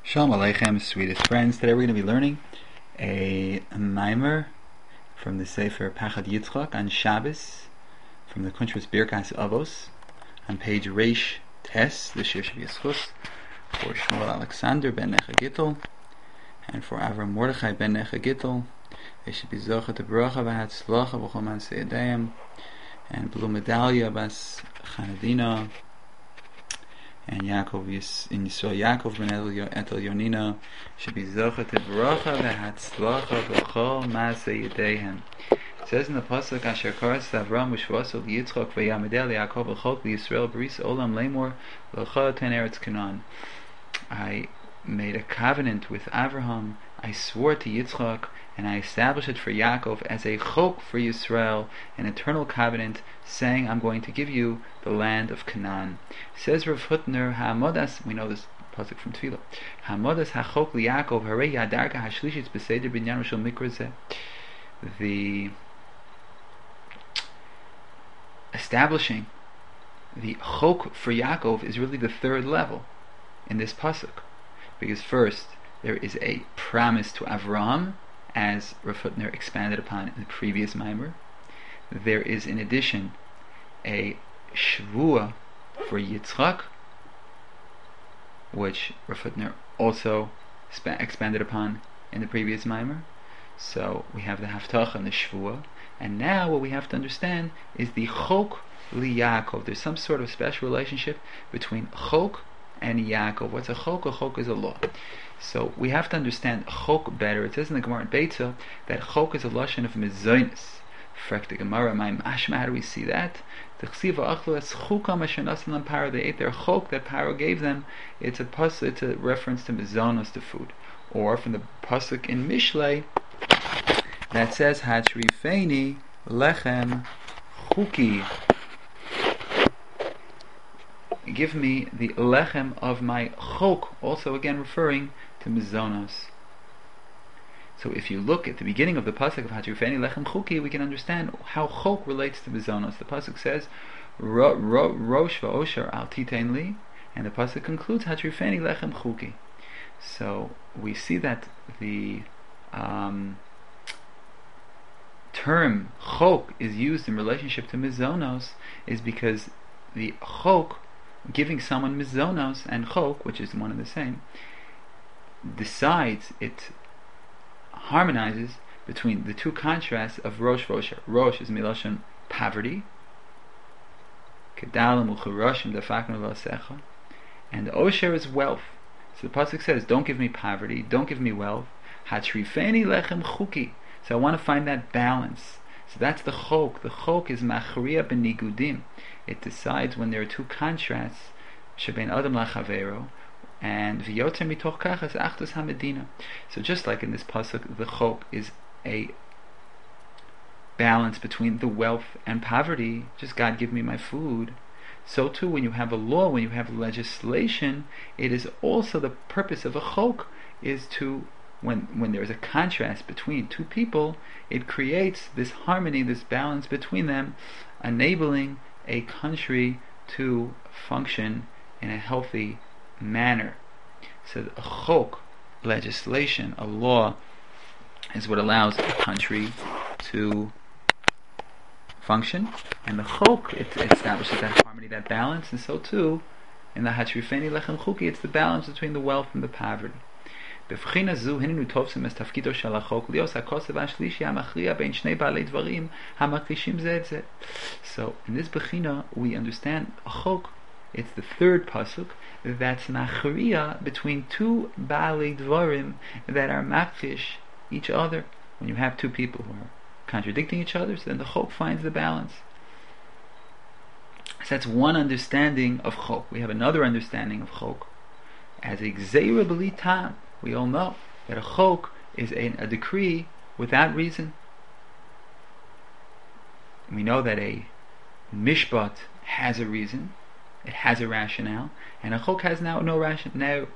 Shalom Aleichem, sweetest friends. Today we're going to be learning a mimer from the Sefer Pachad Yitzchak on Shabbos from the Kuntres Birkas Avos on page Reish Tes. This year should be a schus for Shmuel Alexander ben Necha Gittel and for Avram Mordechai ben Necha Gittel. They should be Zocha to Bracha v'Hatzlacha v'chol Maaseh Yadayim and Blue Medalia bas Chanadina and Yaakov in Yisrael Yaakov ben Etel Yonina should be Zocha to Bracha v'Hatzlacha v'chol Maaseh Yadayim. It says in the pasuk Asher Karas Avram Ushvasol Yitzchak v'Yamedel Yaakov v'chol Yisrael Bris Olam Lemor L'cha Ten Eretz Canaan. I made a covenant with Avraham, I swore to Yitzchak, and I established it for Yaakov as a chok for Yisrael, an eternal covenant, saying, I'm going to give you the land of Canaan. Says Rav Hutner, Ha'amodas, we know this pasuk from Tefillah, Ha'amodas ha'chok liYaakov, harei yadarka ha'shlishit b'seder binyan shel mikra zeh. The establishing the chok for Yaakov is really the third level in this pasuk, because first there is a promise to Avram, as Rav Hutner expanded upon in the previous mimer. There is in addition a shvua for Yitzchak, which Rav Hutner also expanded upon in the previous mimer. So we have the haftacha and the shvua, and now what we have to understand is the chok li Yaakov. There's some sort of special relationship between chok and Yaakov. What's a chok? A chok is a law. So we have to understand chok better. It says in the Gemara in Beitza that chok is a lashon of mizonos. Frek the Gemara, my mashma, how do we see that? They ate their chok that Paro gave them. It's a reference to mizonos, to food. Or from the pasuk in Mishlei that says Hatrifeni lechem chuki. Give me the lechem of my chok, also again referring to mizonos. So if you look at the beginning of the pasuk of Hatrifeni lechem chuki, we can understand how chok relates to mizonos. The pasuk says rosh va'osher al titein li, and the pasuk concludes Hatrifeni lechem chuki. So we see that the term chok is used in relationship to mizonos is because the chok, giving someone mizonos, and chok, which is one and the same, decides, it harmonizes between the two contrasts of rosh v'osher. Rosh is milashon poverty, kedalim u'churoshim dafaknu v'asecha, and osher is wealth. So the pasuk says, don't give me poverty, don't give me wealth. Hatrifeni lechem chuki. So I want to find that balance. So that's the chok. The chok is machriya benigudim. It decides when there are two contrasts, shebein adam lachavero, and v'yoter mitoch kachas achdus hamedina. So just like in this pasuk, the chok is a balance between the wealth and poverty. Just God give me my food. So too, when you have a law, when you have legislation, it is also the purpose of a chok is to, when there is a contrast between two people, it creates this harmony, this balance between them, enabling a country to function in a healthy manner. So a chok, legislation, a law, is what allows a country to function, and the chok, it establishes that harmony, that balance. And so too in the Hatrifeni lechem chuki, it's the balance between the wealth and the poverty. So in this bechina we understand a chok. It's the third pasuk that's machriya between two baalei dvarim that are makfish each other. When you have two people who are contradicting each other, so then the chok finds the balance. So that's one understanding of chok. We have another understanding of chok as a gzeira b'li tam. We all know that a chok is a decree without reason. We know that a mishpat has a reason, it has a rationale, and a chok has no rationale.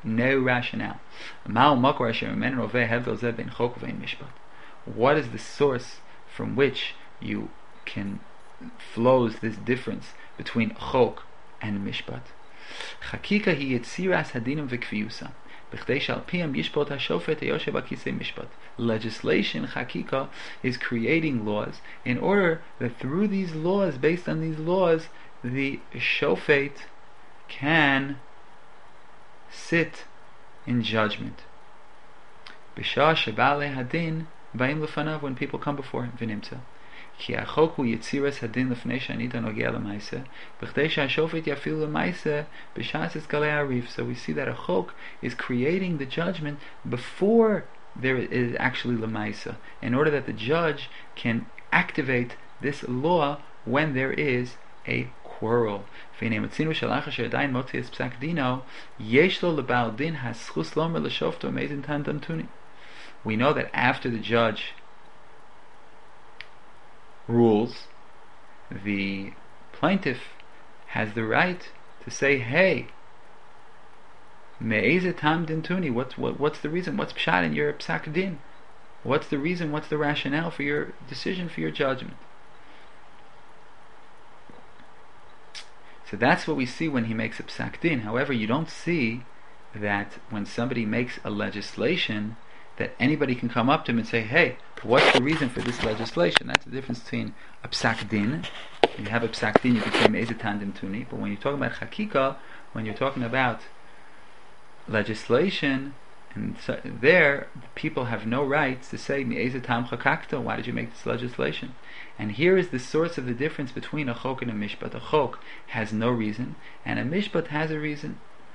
What is the source from which you can flows this difference between chok and mishpat? Chakika hi yetziras hadinim v'kviyusa. Legislation, chakika, is creating laws in order that through these laws, based on these laws, the shofet can sit in judgment. B'shah sheba'alei hadin ba'im lefanav, when people come before him, v'nimtza. Ki hachok hu yitziras hadin lefnei she'anita nogea l'maaseh, b'chdei she'hashofet yafil l'maaseh b'shas eskalei harif. So we see that a chok is creating the judgment before there is actually l'maaseh, in order that the judge can activate this law when there is a quarrel. We know that after the judge rules, the plaintiff has the right to say, hey, me'ezet tam dintuni, what's the reason? What's pshat in your psak din? What's the reason? What's the rationale for your decision, for your judgment? So that's what we see when he makes a psak din. However, you don't see that when somebody makes a legislation that anybody can come up to him and say, hey, what's the reason for this legislation? That's the difference between a psak din. When you have a psak din, you can say me'ezet tam dintuni. But when you're talking about chakika, when you're talking about legislation, and so there people have no rights to say me'ezet tam chakakta, why did you make this legislation? And here is the source of the difference between a chok and a mishpat. A chok has no reason, and a mishpat has a reason.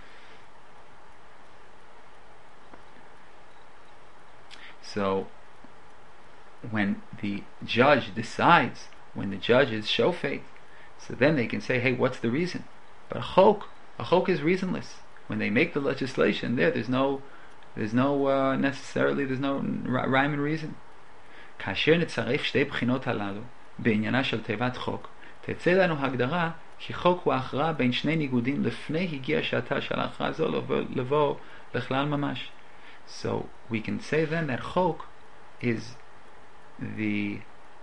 So when the judge decides, when the judge is shofet, so then they can say, hey, what's the reason? But a chok is reasonless. When they make the legislation, there's no rhyme and reason. כאשר נצרף שתי בחינות הללו בעניינה של תיבת חוק, תצא לנו הגדרה כי חוק הוא הכרעה בין שני ניגודים לפני הגיע שעתה של ההכרעה זו לבוא לכלל ממש. So we can say then that chok is the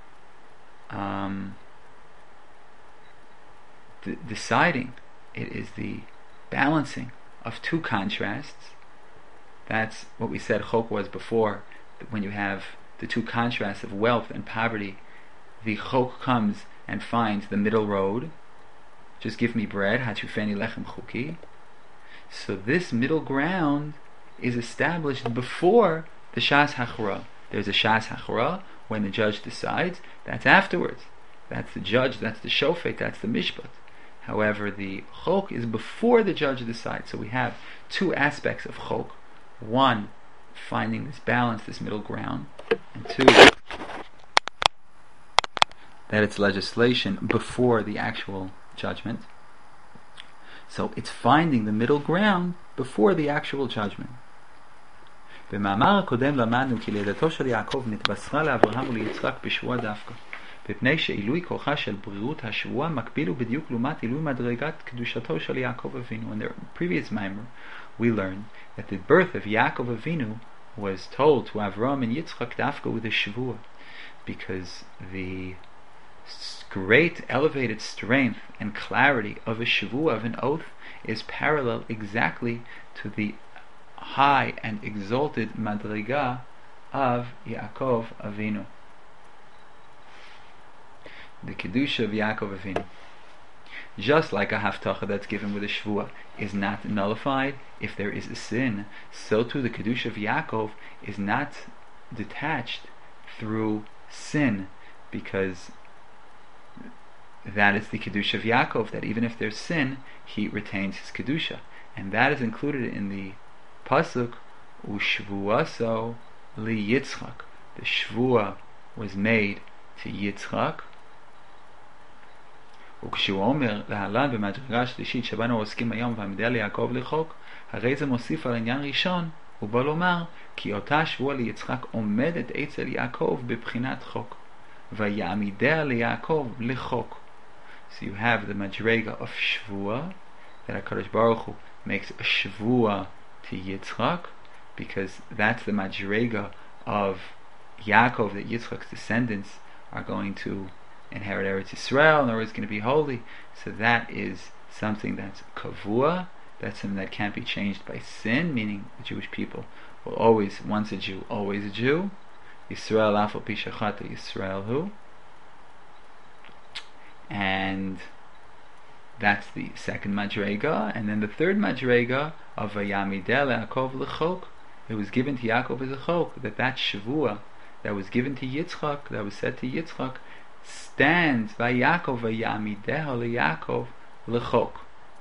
deciding, it is the balancing of two contrasts. That's what we said chok was before. When you have the two contrasts of wealth and poverty, the chok comes and finds the middle road. Just give me bread, hatufeni lechem chuki. So this middle ground is established before the shas hachra. There's a shas hachra when the judge decides. That's afterwards. That's the judge, that's the shofet, that's the mishpat. However, the chok is before the judge decides. So we have two aspects of chok. One, finding this balance, this middle ground, and two, that it's legislation before the actual judgment. So it's finding the middle ground before the actual judgment. במאמר הקודם למדנו כי לידתו של יעקב נתבשרה לאברהם וליצחק בשבועה דווקא, בפני שעילוי כוחה של בריאות השבועה מקביל ובדיוק לעומת עילוי מדרגת קדושתו של יעקב אבינו. In the previous mimer, we learned that the birth of Yaakov Avinu was told to Avram and Yitzchak dafka with a shvuah, because the great elevated strength and clarity of a shvuah, of an oath, is parallel exactly to the high and exalted madriga of Yaakov Avinu, the kedusha of Yaakov Avinu. Just like a haftacha that's given with a shvuah is not nullified if there is a sin, so too the kedusha of Yaakov is not detached through sin, because that is the kedusha of Yaakov, that even if there's sin, he retains his kedusha, and that is included in the pasuk ushvuaso li Yitzchak. The shvuah was made to Yitzchak. וכשהוא אומר להלן במדרגה השלישית שבה אנו עוסקים היום והעמידה ליעקב לחוק, הרי זה מוסיף על עניין ראשון, הוא בא לומר כי אותה שבועה ליצחק עומדת אצל יעקב בבחינת חוק, ויעמידה ליעקב לחוק. So you have the madrega of shvuah, that HaKadosh Baruch Hu makes a shvuah to Yitzchak, because that's the madrega of Yaakov, that Yitzchak's descendants are going to inherit Eretz Yisrael, and are always going to be holy. So that is something that's kavua, That's something that can't be changed by sin, meaning the Jewish people will always, once a Jew, always a Jew. Yisrael afal pi shachata Yisrael hu. And that's the second Madrega. And then the third Madrega of Vayamideh leYaakov l'chok. It was given to Yaakov as a chok, that Shavua that was given to Yitzchak, that was said to Yitzchak, stands Vayakov Vayamideh leYaakov l'chok.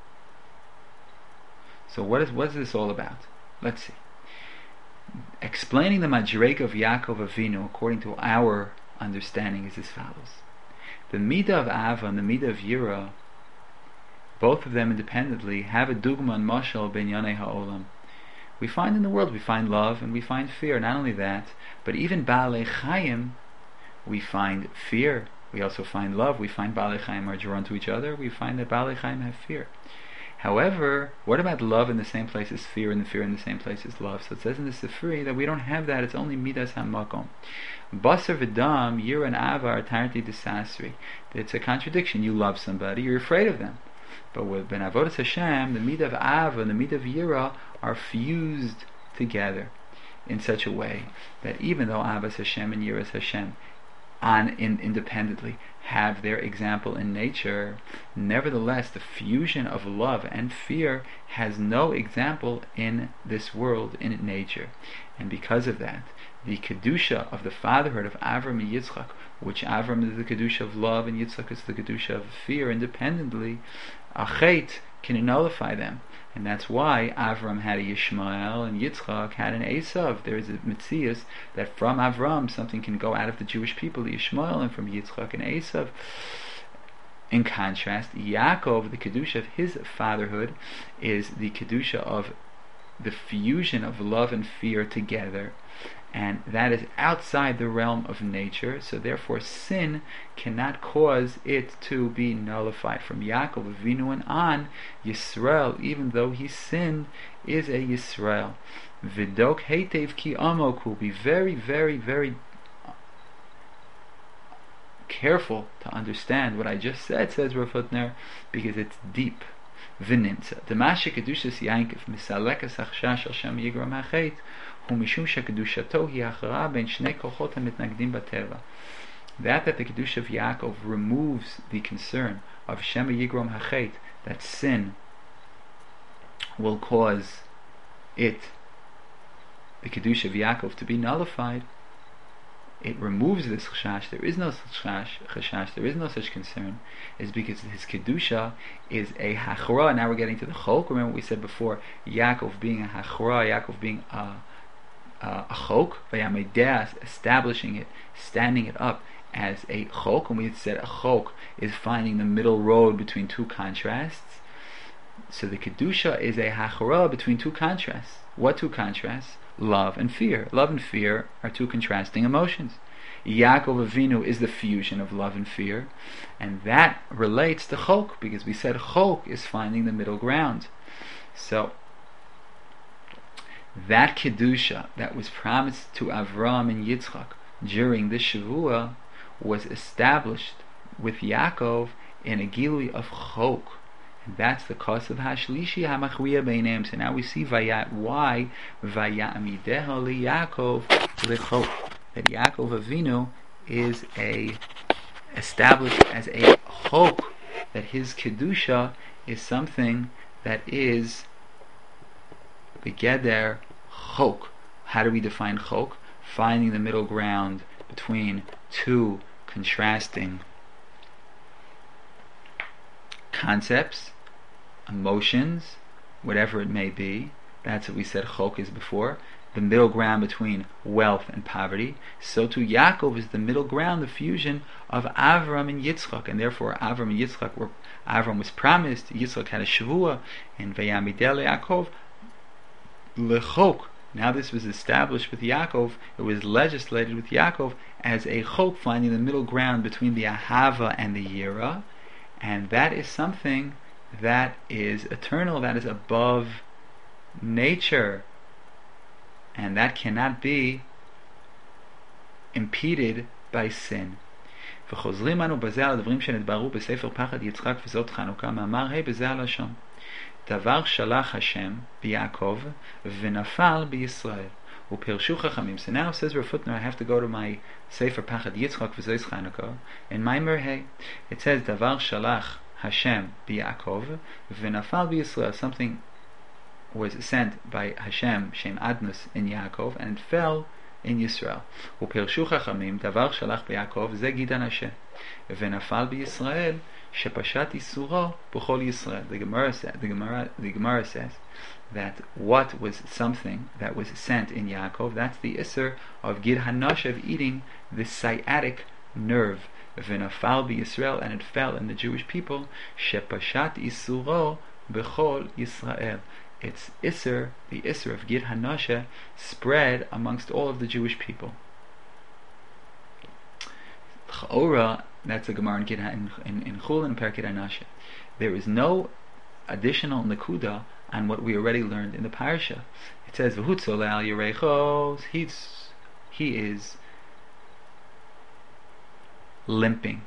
So what is this all about? Let's see. Explaining the Madrega of Yaakov Avinu according to our understanding is as follows. The Midah of Ava and the Midah of Yira, both of them independently, have a dugma and mashal b'inyanei ha'olam. We find in the world, we find love and we find fear. Not only that, but even Baalei Chayim, we find fear. We also find love. We find Baalei Chayim are drawn to each other. We find that Baalei Chayim have fear. However, what about love in the same place as fear, and the fear in the same place as love? So it says in the Sifri that we don't have that. It's only Midas HaMakom. Basar v'dam, Yira and Ava are Tarti Desasri. It's a contradiction. You love somebody, you're afraid of them. But with Ben Avodas Hashem, the Midah of Ava and the Midah of Yira are fused together in such a way that even though Avas Hashem and Yiras Hashem independently have their example in nature, nevertheless the fusion of love and fear has no example in this world, in nature. And because of that, the Kedusha of the fatherhood of Avram and Yitzchak, which Avram is the Kedusha of love and Yitzchak is the Kedusha of fear independently, Achet can nullify them. And that's why Avram had a Yishmael and Yitzchak had an Esav. There is a Metzias that from Avram something can go out of the Jewish people, the Yishmael, and from Yitzchak an Esav. In contrast, Yaakov, the Kedusha of his fatherhood, is the Kedusha of the fusion of love and fear together. And that is outside the realm of nature, so therefore sin cannot cause it to be nullified. From Yaakov Avinu and on, Yisrael, even though he sinned, is a Yisrael. Vidok heitev ki amoku. Be very, very, very careful to understand what I just said, says Rav Hutner, because it's deep. V'nimtza. Demashe kedushas Yaakov misalekas achshash al shem yigram hachet. That the Kedusha of Yaakov removes the concern of Shema Yigrom Hachet, that sin will cause it, the Kedusha of Yaakov, to be nullified. It removes this chashash. There is no such chashash. There is no such concern. Is because his kedusha is a hachra. Now we're getting to the chok. Remember what we said before: Yaakov being a hachra, Yaakov being a chok, Vayamideh, establishing it, standing it up as a chok. And we had said a chok is finding the middle road between two contrasts. So the kedusha is a hachra between two contrasts. What two contrasts? Love and fear. Love and fear are two contrasting emotions. Yaakov Avinu is the fusion of love and fear, and that relates to chok, because we said chok is finding the middle ground. So that kedusha that was promised to Avram and Yitzchak during this Shavua was established with Yaakov in a gilui of chok. And that's the cause of Hashlishi HaMachriya Beineim. So now we see why Vayamideho LeYaakov L'chok, that Yaakov Avinu is established as a chok, that his kedusha is something that is begeder chok. How do we define chok? Finding the middle ground between two contrasting concepts, emotions, whatever it may be. That's what we said chok is before. The middle ground between wealth and poverty. So too Yaakov is the middle ground, the fusion of Avram and Yitzchak, and therefore Avram and Yitzchak Avram was promised, Yitzchak had a Shavua, and Vayamideh LeYaakov L'chok. Now this was established with Yaakov, it was legislated with Yaakov as a chok, finding the middle ground between the Ahava and the Yira, and that is something that is eternal, that is above nature, and that cannot be impeded by sin. Davar shalach Hashem b'Yaakov v'nafal b'Yisrael. U'pirshu chachamim. So now says Rav Hutner, I have to go to my Sefer Pachad Yitzchak v'Zois Chanukah in Maimer Hey. It says Davar shalach Hashem b'Yaakov v'nafal b'Yisrael. Something was sent by Hashem, Shem Adnus, in Yaakov, and it fell in Yisrael. Upirshu chachamim davar shalach b'Yaakov ze gidan Hashem v'nafal b'Yisrael shepashat isuro b'chol Yisrael. The Gemara says that what was something that was sent in Yaakov, that's the Isser of Gid Hanash, of eating the sciatic nerve. V'nafal b'Yisrael, and it fell in the Jewish people. Shepashat isuro b'chol Yisrael. Its Isser, the Isser of Gid Hanasha, spread amongst all of the Jewish people. Ch'ora, that's a Gemara in Chul and Perkid Hanasha. There is no additional Nakuda on what we already learned in the Parsha. It says, V'hutzol al Yerechos, he is limping.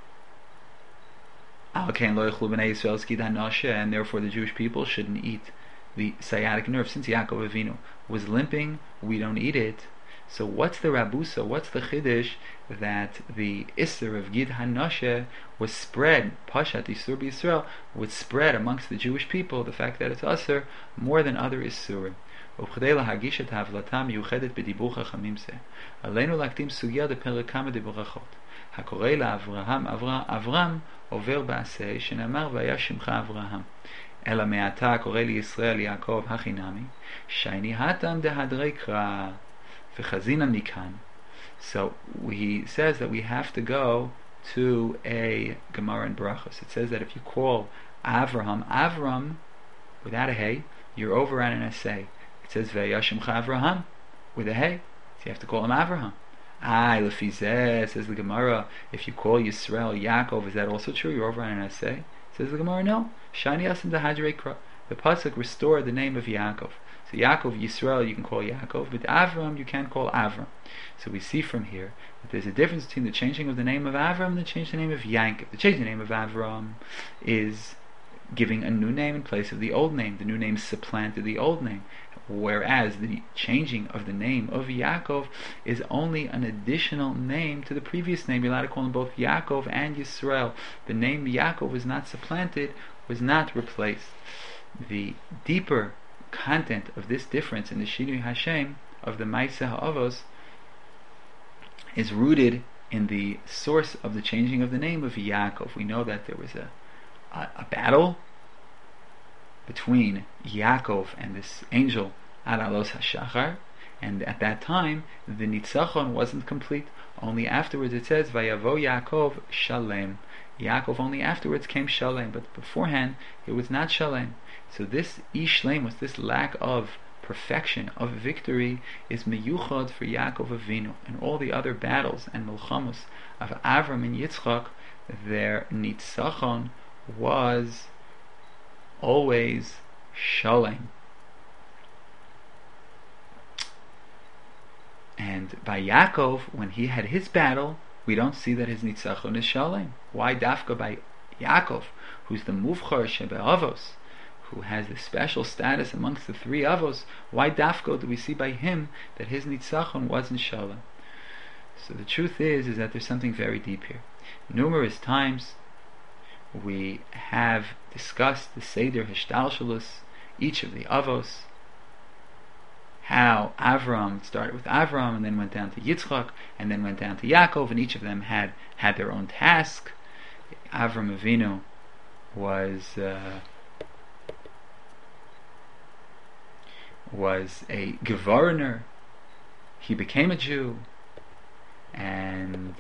And therefore the Jewish people shouldn't eat the sciatic nerve. Since Yaakov Avinu was limping, we don't eat it. So what's the Rabusa, what's the Chiddush that the Isser of Gid Hanashe was spread, Pashat Isur B'Yisrael, was spread amongst the Jewish people, the fact that it's Asur more than other Isurim. וכדי להגיש את ההבלטה המיוחדת בדיבור חכמים זה, עלינו להקדים סוגיה בפרק כמה דברכות. הקורא לאברהם, אברהם עובר בעשה, שנאמר והיה שמך אברהם. אלא מעתה קורא לישראל יעקב הכי נמי, שייני התם דהדרי קרא, וחזינה מכאן. So he says that we have to go to a Gemara in Brachos. It says that if you call Avram, without a hey, you're over on an essay. It says Vayashimcha Avraham with a hey, so you have to call him Avraham. Lefizeh, says the Gemara, if you call Yisrael Yaakov, is that also true? You're over on an essay. Says the Gemara, no. Shani asim dehadrei kra. The pasuk restored the name of Yaakov. So Yaakov, Yisrael, you can call Yaakov, but Avram you can't call Avram. So we see from here that there's a difference between the changing of the name of Avram and the change the name of Yankov. The change the name of Avram is giving a new name in place of the old name. The new name supplanted the old name. Whereas the changing of the name of Yaakov is only an additional name to the previous name. You're allowed to call them both Yaakov and Yisrael. The name Yaakov was not supplanted, was not replaced. The deeper content of this difference in the Shinui Hashem of the Maaseh HaAvos is rooted in the source of the changing of the name of Yaakov. We know that there was a battle between Yaakov and this angel Aralos HaShachar, and at that time the Nitzachon wasn't complete. Only afterwards it says Vayavo Yaakov Shalem. Yaakov only afterwards came Shalem, but beforehand it was not Shalem. So this Ishlem, was this lack of perfection, of victory, is meyuchad for Yaakov Avinu. And all the other battles and milchamos of Avram and Yitzchak, their Nitzachon was always Shalem. And by Yaakov, when he had his battle, we don't see that his Nitzachon is Shalem. Why dafka by Yaakov, who's the Muvchar Shebe'avos, who has the special status amongst the three Avos, why dafka do we see by him that his Nitzachon wasn't Shalem? So the truth is that there's something very deep here. Numerous times we have discussed the Seder Hishtalshalus, each of the Avos, how Avram started with Avram and then went down to Yitzchak and then went down to Yaakov, and each of them had their own task. Avram Avinu was a governor. He became a Jew, and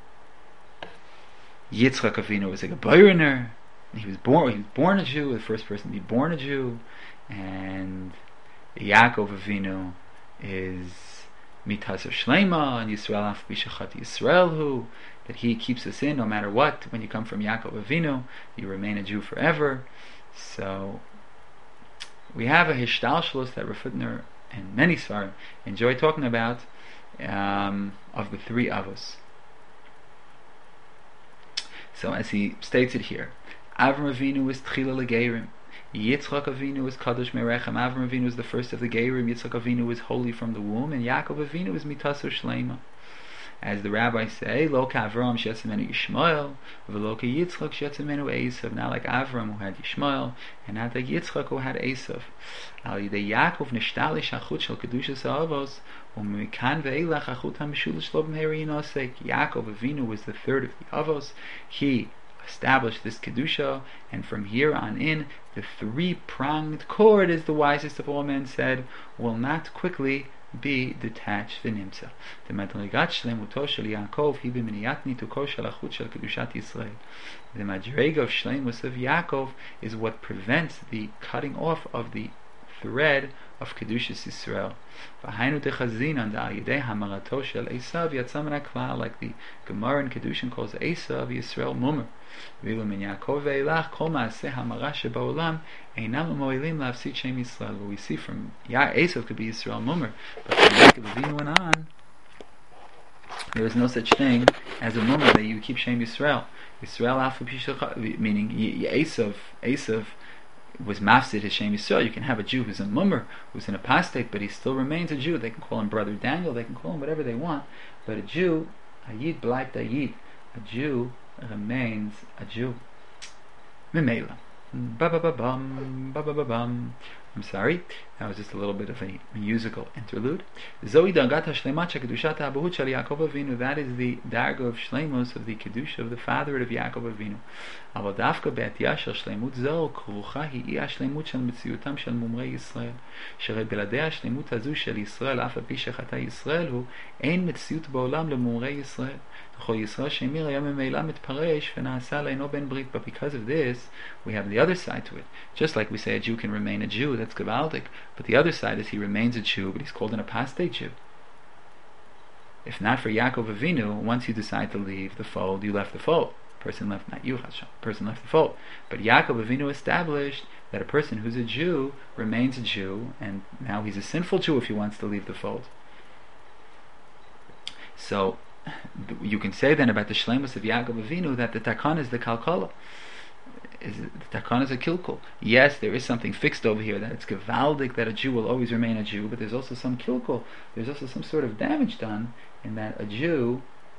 Yitzchak Avinu was a governor. He was born a Jew, the first person to be born a Jew, and Yaakov Avinu is Mitas Shlema, and Yisrael Af Bishachat Yisrael, who that he keeps us in no matter what. When you come from Yaakov Avinu, you remain a Jew forever. So we have a Hishtalshalus that Rav Hutner and many Svarim enjoy talking about of the three Avos. So as he states it here, Avram Avinu was Tchila Legerim. Yitzchak Avinu is Kadosh Merechem, Avram Avinu is the first of the Gerim, Yitzchak Avinu is holy from the womb, and Yaakov Avinu is Mitaso Shlema. As the rabbis say, Lo ka Avram shetzimenu Yishmael, v'lo ka Yitzchak shetzimenu Esav. Not like Avram who had Yishmael, and not like Yitzchak who had Esav. Al yidei Yaakov nishtalish achut shel kedushas ha'avos, u'mikan ve'elach achut ha'mishulish lo b'meheri yinosek. Yaakov Avinu was the third of the avos. He established this kedusha, and from here on in, the three-pronged cord, as the wisest of all men said, will not quickly be detached v'nimtza. The madrigat shlemuto shel Yaakov hi b'miniyat nituko shel achut shel kedushat Yisrael. The madriga of shlemus of Yaakov is what prevents the cutting off of the thread of kedushas Yisrael. V'hainu techazinan da yidei hamarato shel Esav yatzam min haklal, like the Gemara in Kedushin calls Esav Yisrael mumer. V'ilo min Yaakov ve'elach kol ma'aseh hamara shebaolam einam mo'ilim la'afsit shem Yisrael. What we see from Esav could be Yisrael mumer, but from Yaakov Avinu and on, there is no such thing as a mumer that you keep shem Yisrael. Yisrael alpha pisha, meaning Esav was mafsid his shem Yisrael. You can have a Jew who's a mummer, who's an apostate, but he still remains a Jew. They can call him Brother Daniel, they can call him whatever they want, but a Jew, a Yid bleibt a Yid. A Jew remains a Jew. Memela. I'm sorry, that was just a little bit of a musical interlude. That is the darga of shleimus, of the kedusha of the fatherhood of Yaakov Avinu. But because of this, we have the other side to it. Just like we say a Jew can remain a Jew, that's gewaldig. But the other side is he remains a Jew, but he's called an apostate Jew. If not for Yaakov Avinu, once you decide to leave the fold, you left the fold. Person left, not you, Hashem. Person left the fold. But Yaakov Avinu established that a person who's a Jew remains a Jew, and now he's a sinful Jew if he wants to leave the fold. So you can say then about the shleimus of Yaakov Avinu that the takan is the kalkala. The takan is a kilkul. Yes, there is something fixed over here, that it's gewaldig that a Jew will always remain a Jew, but there's also some kilkul. There's also some sort of damage done in that a Jew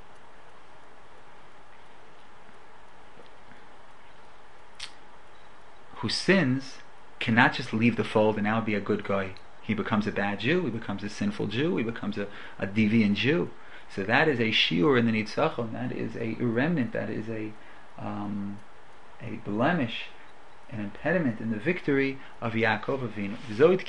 who sins cannot just leave the fold and now be a good guy. He becomes a bad Jew, he becomes a sinful Jew, he becomes a deviant Jew. So that is a shiur in the nitzachon, that is a remnant, that is a blemish, an impediment in the victory of Yaakov Avinu.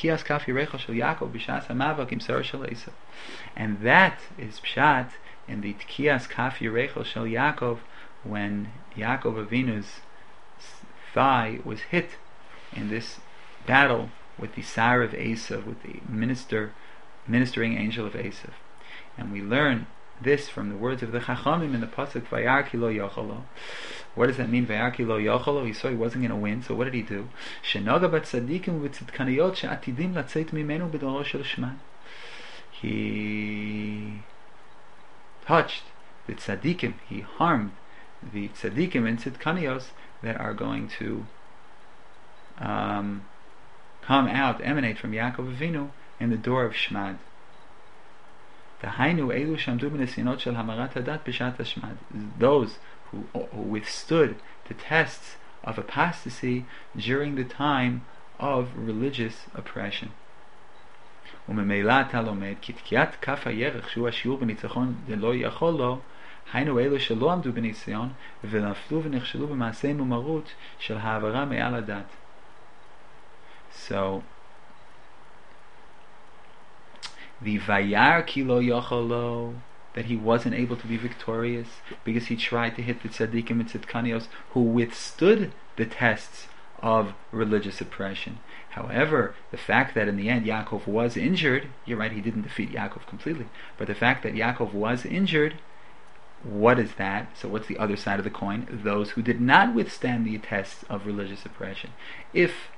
And that is pshat in the tkiyas kaf yirechel shel Yaakov, when Yaakov Avinu's thigh was hit in this battle with the Sar of Esav, with the ministering angel of Esav. And we learn this from the words of the Chachamim in the pasuk Vayar ki lo yochalo. What does that mean? Vayar ki lo yochalo. He saw he wasn't going to win, so what did he do? Shenoga bat tzadikim v'tzidkaniyot she'atidim latzeit mimenu b'doro shel shman. He touched the tzadikim. He harmed the tzadikim and tzidkaniyos that are going to come out, emanate from Yaakov Avinu in the door of Shmad. Those who withstood the tests of apostasy during the time of religious oppression. So the Vayar ki lo yochalo, that he wasn't able to be victorious because he tried to hit the tzaddikim and tzidkanios who withstood the tests of religious oppression. However, the fact that in the end Yaakov was injured, you're right, he didn't defeat Yaakov completely, but the fact that Yaakov was injured, what is that? So what's the other side of the coin? Those who did not withstand the tests of religious oppression. If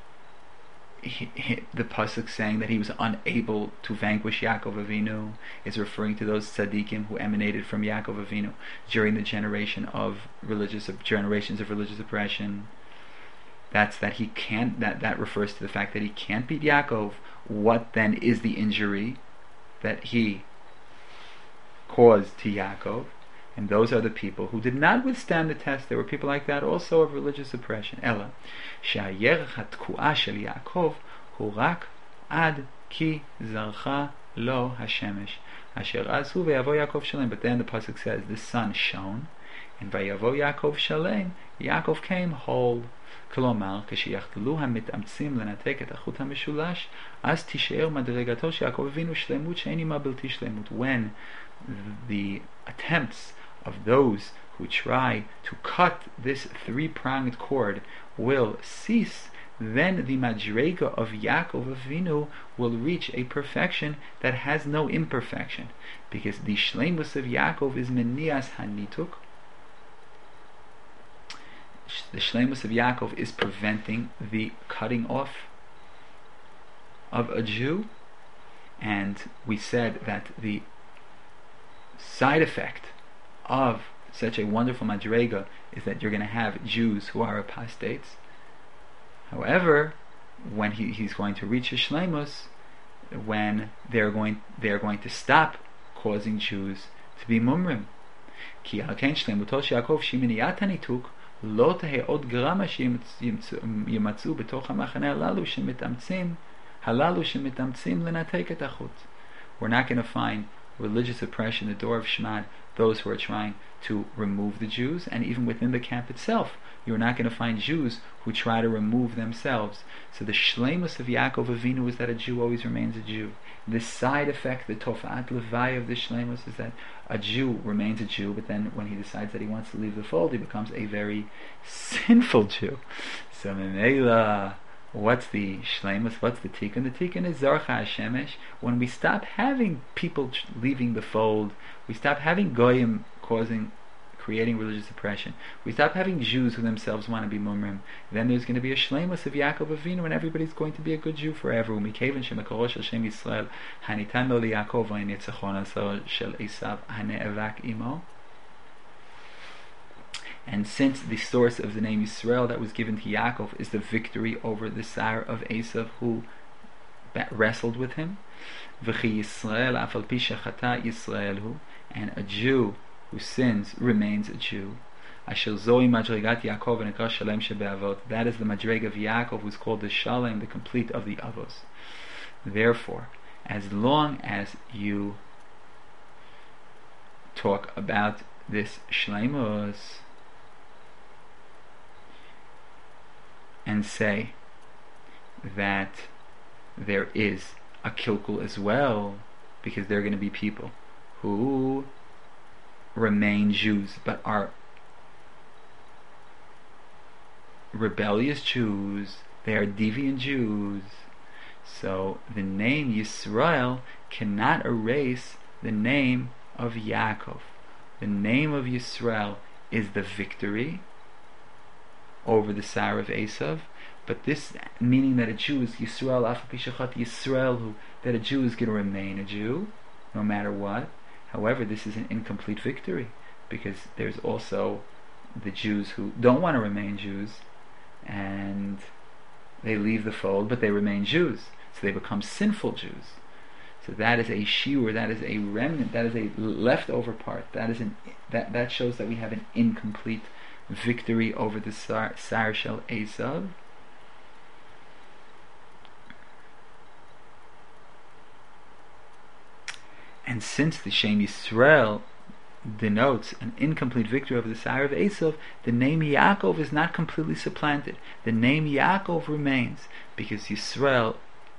the pasuk saying that he was unable to vanquish Yaakov Avinu is referring to those tzaddikim who emanated from Yaakov Avinu during the generations of religious oppression. that he can't. That refers to the fact that he can't beat Yaakov. What then is the injury that he caused to Yaakov? And those are the people who did not withstand the test. There were people like that also of religious oppression. Ella, שהירך התקועה של יעקב הוא רק עד כי זרחה לו השמש. אשר אז הוא ויבוא יעקב שלם. But then the pasuk says the sun shone, and ויבוא יעקב שלם, Yaakov came whole. כלומר, כשיחדלו המתאמצים לנתק את החוט המשולש, אז תישאר מדרגתו של יעקב אבינו שלמות שאין עמה בלתי שלמות. When the attempts of those who try to cut this three-pronged cord will cease, then the madrega of Yaakov Avinu will reach a perfection that has no imperfection, because the shleimus of Yaakov is menias hanituk. The shleimus of Yaakov is preventing the cutting off of a Jew, and we said that the side effect of such a wonderful madrega is that you're going to have Jews who are apostates. However, when he's going to reach his shleimus, when they're going to stop causing Jews to be mumrim. Ki al ken shleimuto של יעקב שמניעת הניתוק לא תהא עוד גרמה שימצאו בתוך המחנה הללו שמתאמצים לנתק את החוט. We're not going to find religious oppression, the door of Shmad, those who are trying to remove the Jews, and even within the camp itself, you're not going to find Jews who try to remove themselves. So the shleimus of Yaakov Avinu is that a Jew always remains a Jew. The side effect, the tofa'at levai of the shleimus, is that a Jew remains a Jew, but then when he decides that he wants to leave the fold, he becomes a very sinful Jew. So Memela, what's the shleimus? What's the tikkun? The tikkun is zarcha hashemesh. When we stop having people leaving the fold, we stop having goyim creating religious oppression, we stop having Jews who themselves want to be mumrim, then there's going to be a shleimus of Yaakov Avinu, and everybody's going to be a good Jew forever. Umikeven shemekoro shel Shem Yisrael hanitan lo liYaakov v'nitzachon asar shel Esav hane'evak imo. And since the source of the name Yisrael that was given to Yaakov is the victory over the Sar of Esav who wrestled with him, v'chi Yisrael afal pi shechata Yisrael hu, and a Jew who sins remains a Jew. Asher zoi madregat Yaakov v'nikra shalem shebe'avot. That is the madrega of Yaakov, who's called the shalem, the complete of the avos. Therefore, as long as you talk about this shleimus and say that there is a kilkul as well, because there are going to be people who remain Jews but are rebellious Jews, they are deviant Jews, so the name Yisrael cannot erase the name of Yaakov. The name of Yisrael is the victory over the Sar of Esav, but this meaning that a Jew is Yisrael, Yisrael, that a Jew is going to remain a Jew no matter what. However, this is an incomplete victory, because there's also the Jews who don't want to remain Jews, and they leave the fold, but they remain Jews, so they become sinful Jews. So that is a shiur, that is a remnant, that is a leftover part. That shows that we have an incomplete victory over the Sar Shel Esav. And since the Shem Yisrael denotes an incomplete victory over the Sar of Esav, the name Yaakov is not completely supplanted. The name Yaakov remains, because Yisrael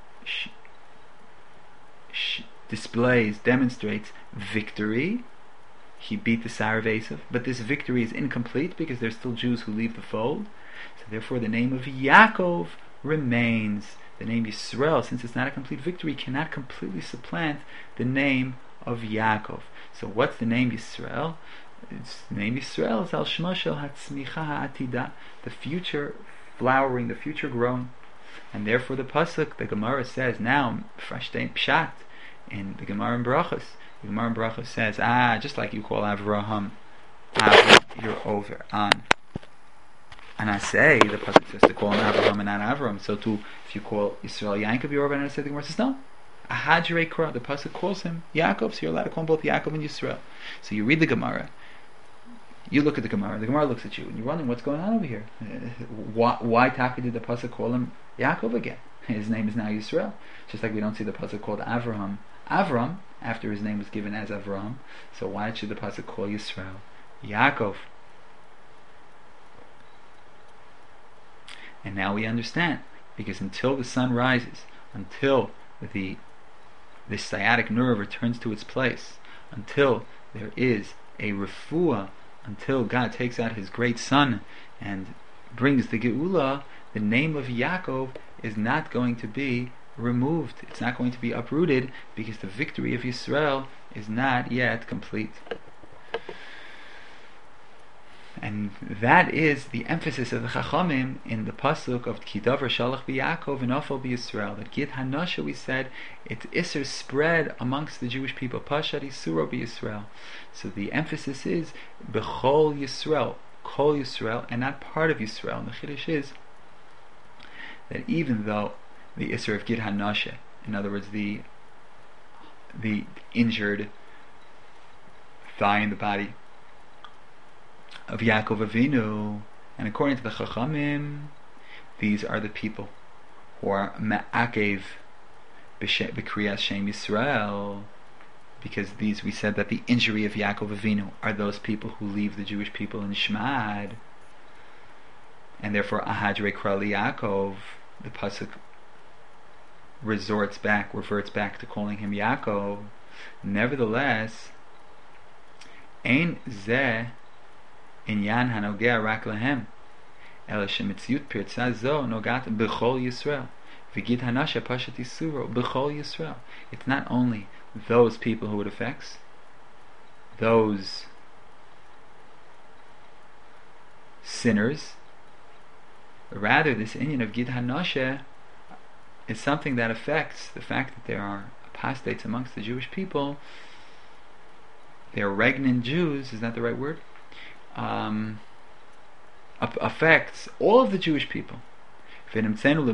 demonstrates victory. He beat the Sar of Esav, but this victory is incomplete because there's still Jews who leave the fold. So therefore the name of Yaakov remains. The name Yisrael, since it's not a complete victory, cannot completely supplant the name of Yaakov. So what's the name Yisrael? The name Yisrael is Al Shema Shel Hatzmicha Ha'atida, the future flowering, the future growing. And therefore the pasuk, the Gemara says now, Frashtein Pshat, in the Gemara in Brachos, the Gemara in Brachos says, just like you call Avraham, you're over on And I say the pasuk says to call him Avraham and not Avram. So too, if you call Yisrael Yaakov, you're over. And I said the Gemara says no. Ahadrei Kra, the pasuk calls him Yaakov, so you're allowed to call him both Yaakov and Yisrael. So you read the Gemara. You look at the Gemara looks at you, and you're wondering what's going on over here. Why Taka did the pasuk call him Yaakov again? His name is now Yisrael. Just like we don't see the pasuk called Avram after his name was given as Avram. So why should the pasuk call Yisrael Yaakov? And now we understand, because until the sun rises, until the sciatic nerve returns to its place, until there is a refuah, until God takes out His great Son and brings the Geula, the name of Yaakov is not going to be removed. It's not going to be uprooted, because the victory of Yisrael is not yet complete. And that is the emphasis of the Chachamim in the pasuk of Kidavar Shalach b'Yaakov and Afal b'Yisrael. That Gid Hanasha, we said, it's Isser spread amongst the Jewish people. Pashad Yisuro b'Yisrael. So the emphasis is B'chol Yisrael, Kol Yisrael, and not part of Yisrael. And the Chiddush is that even though the Isser of Gid Hanasha, in other words, the injured thigh in the body of Yaakov Avinu, and according to the Chachamim, these are the people who are Ma'akev B'Kriyas Shem Yisrael, because these, we said that the injury of Yaakov Avinu are those people who leave the Jewish people in Shmad, and therefore Ahadrei Kra Yaakov, the pasuk reverts back to calling him Yaakov. Nevertheless, Ein Zeh Inyan hanogea rak lahem, ela shemitziut pirtza zo nogat b'chol Yisrael, v'gid hanasha pashat yisuro b'chol Yisrael. It's not only those people who it affects, those sinners. Rather, this inyan of gid hanasha is something that affects the fact that there are apostates amongst the Jewish people. They're regnant Jews. Is that the right word? Affects all of the Jewish people. The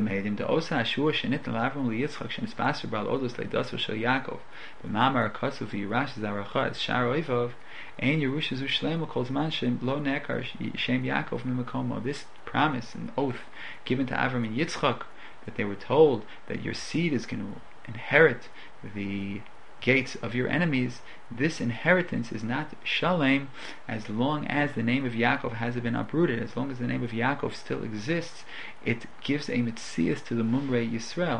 this promise and oath given to Avram and Yitzchak, that they were told that your seed is going to inherit the gates of your enemies, this inheritance is not shalem as long as the name of Yaakov hasn't been uprooted. As long as the name of Yaakov still exists, it gives a mitzias to the Mumrei Yisrael,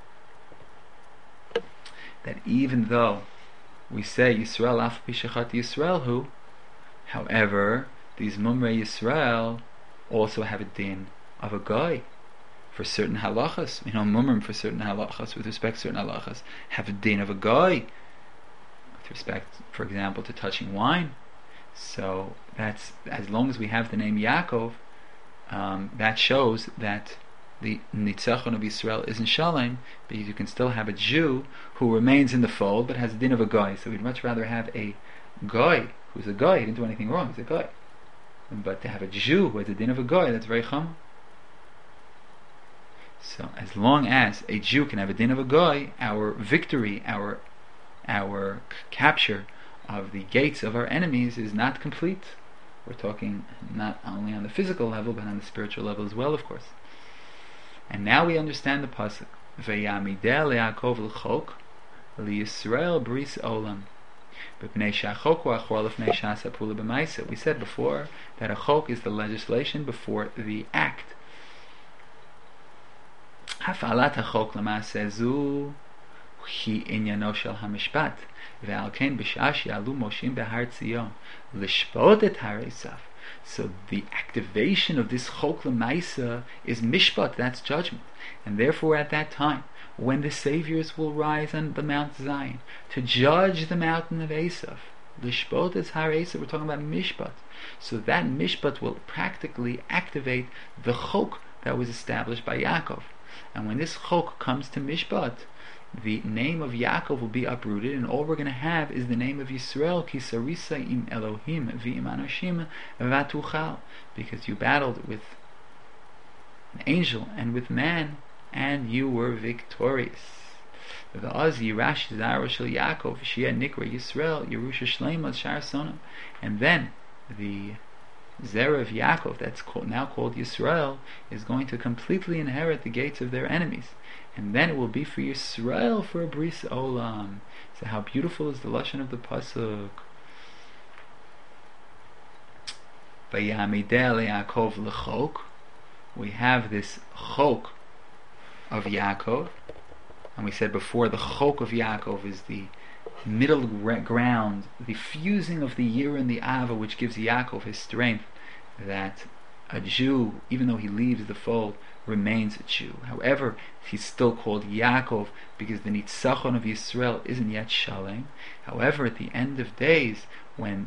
that even though we say Yisrael af pishachat Yisrael hu, however, these Mumrei Yisrael also have a din of a guy for certain halachas. Mumrim for certain halachas, with respect to certain halachas, have a din of a guy with respect, for example, to touching wine. So that's, as long as we have the name Yaakov, that shows that the nitzachon of Yisrael isn't shalem, because you can still have a Jew who remains in the fold but has a din of a guy. So we'd much rather have a guy who's a guy, he didn't do anything wrong, he's a guy. But to have a Jew who has a din of a guy, that's very chum. So as long as a Jew can have a din of a goy, our victory, our capture of the gates of our enemies is not complete. We're talking not only on the physical level, but on the spiritual level as well, of course. And now we understand the pasuk. V'yamideh le'Yaakov l'chok liYisrael bris olam. We said before that a chok is the legislation before the act. הפעלת החוק למעשה זו היא עניינו של המשפט, ועל כן בשעה שיעלו מושים בהר ציון לשפוט את הר עשיו. So the activation of this chok lemaisa is mishpat, that's judgment. And therefore at that time, when the saviors will rise on the Mount Zion to judge the mountain of Esav, lishpot es har Esav, we're talking about mishpat. So that mishpat will practically activate the chok that was established by Yaakov. And when this chok comes to mishpat, the name of Yaakov will be uprooted, and all we're going to have is the name of Yisrael, ki sarisa im Elohim v'im anashim v'atuchal, because you battled with an angel and with man, and you were victorious. And then the Zerah of Yaakov, that's now called Yisrael, is going to completely inherit the gates of their enemies. And then it will be for Yisrael for a bris olam. So how beautiful is the lashon of the pasuk. Vayamideh Yaakov lechok. We have this chok of Yaakov, and we said before the chok of Yaakov is the middle ground, the fusing of the Yira and the Ava, which gives Yaakov his strength, that a Jew, even though he leaves the fold, remains a Jew. However, he's still called Yaakov because the Nitzachon of Yisrael isn't yet Shalem. However, at the end of days, when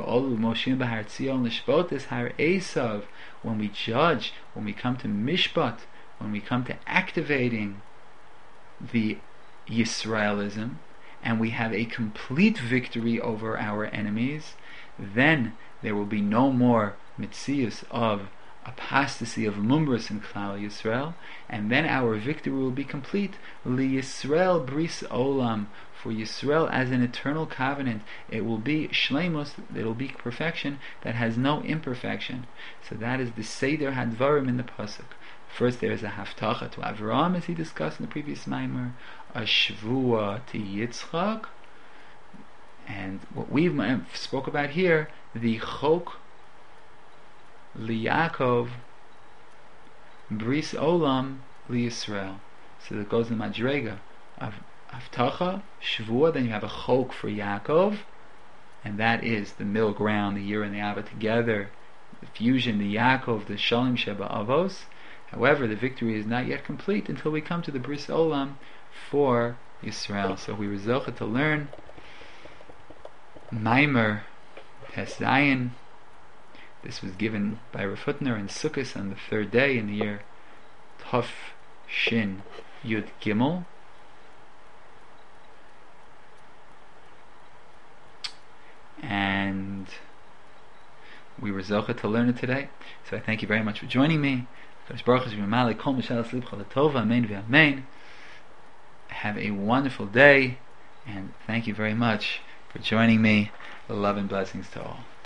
we judge, when we come to Mishpat, when we come to activating the Yisraelism, and we have a complete victory over our enemies, then there will be no more mitzius of apostasy, of mumrus in Klal Yisrael, and then our victory will be complete. Li Yisrael bris olam, for Yisrael as an eternal covenant, it will be shleimus, it will be perfection that has no imperfection. So that is the Seder Hadvarim in the pasuk. First there is a haftacha to Avraham, as he discussed in the previous Maimer, a shvua to Yitzchak, and what we've spoke about here, the chok liYaakov bris olam liYisrael. So that goes in the madrega of haftacha, shvua, then you have a chok for Yaakov, and that is the middle ground, the Yira and the Ava together, the fusion, the Yaakov, the Shalom Sheba Avos. However, the victory is not yet complete until we come to the bris olam for Yisrael. So we were zocheh to learn Maimer Tes Zayin. This was given by Rav Hutner in Sukkot on the third day in the year Tov Shin Yud Gimel. And we were zocheh to learn it today. So I thank you very much for joining me. Have a wonderful day, and thank you very much for joining me. Love and blessings to all.